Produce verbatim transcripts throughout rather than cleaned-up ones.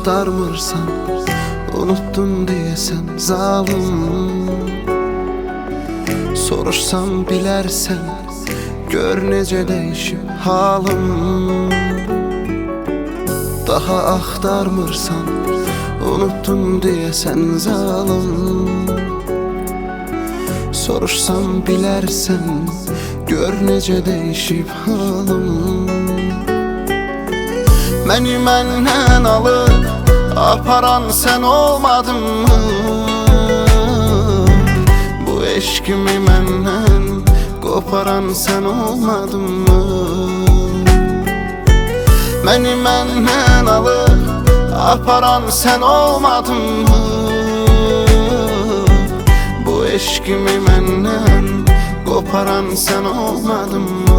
axtarmırsan, unuttun deyəsən zalım. Soruşsam bilərsən, gör necə dəyişib halım. Daha axtarmırsan, unuttun deyəsən zalım. Soruşsam bilərsən, gör necə dəyişib halım. Məni məndən alıb aparan sən olmadın mı? Bu eşkimi məndən qoparan sən olmadın mı? Məni məndən alıb aparan sən olmadın mı? Bu eşkimi məndən qoparan sən olmadın mı?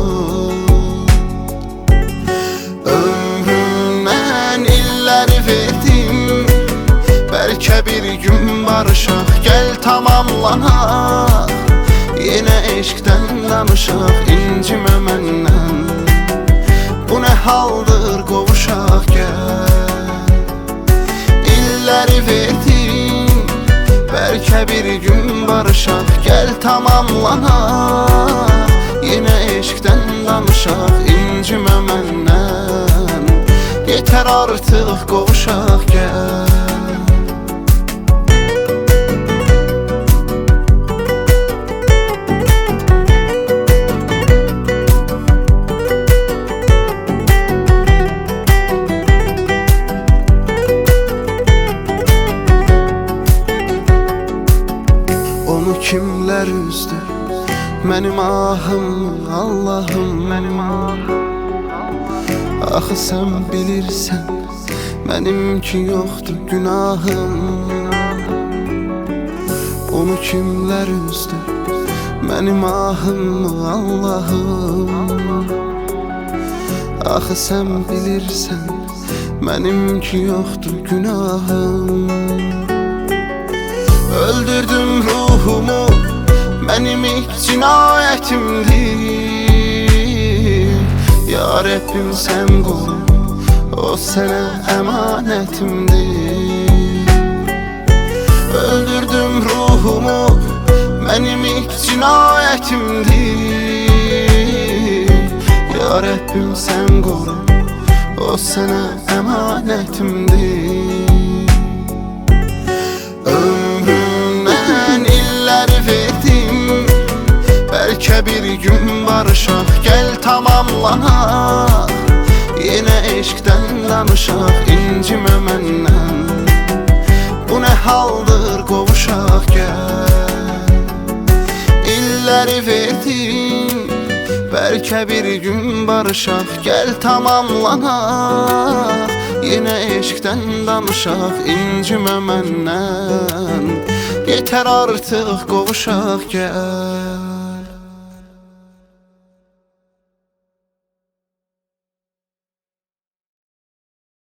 Ömrümdən illəri verdim, bəlkə bir gün barışaq, gəl tamamlanaq. Yenə eşqdən danışaq, incimə məndən. Bu nə haldır qovuşaq, gəl. İlləri verdim, bəlkə bir gün barışaq, gəl tamamlanaq. Yenə eşqdən danışaq, incimə məndən. Yetər artıq qovuşaq, gəl. Onu kimlər üzdü, mənim ahım, Allahım, mənim ahım. Axı sən bilirsən, mənimki yoxdur günahım. Onu kimlər üzdü, mənim ahım, Allahım. Axı sən bilirsən, mənimki yoxdur günahım. Öldürdüm ruhumu, mənim ilk cinayətimdir. Ya Rəbbim sən qoru, o sənə əmanətimdir. Öldürdüm ruhumu, mənim ilk cinayətimdir. Ya Rəbbim sən qoru, o sənə əmanətimdir. Bəlkə bir gün barışaq, gəl tamamlanaq. Yenə eşqdən danışaq, incimə məndən. Bu nə haldır qovuşaq, gəl. İlləri verdim, bəlkə bir gün barışaq, gəl tamamlanaq. Yenə eşqdən danışaq, incimə məndən. Yetər artıq qovuşaq, gəl.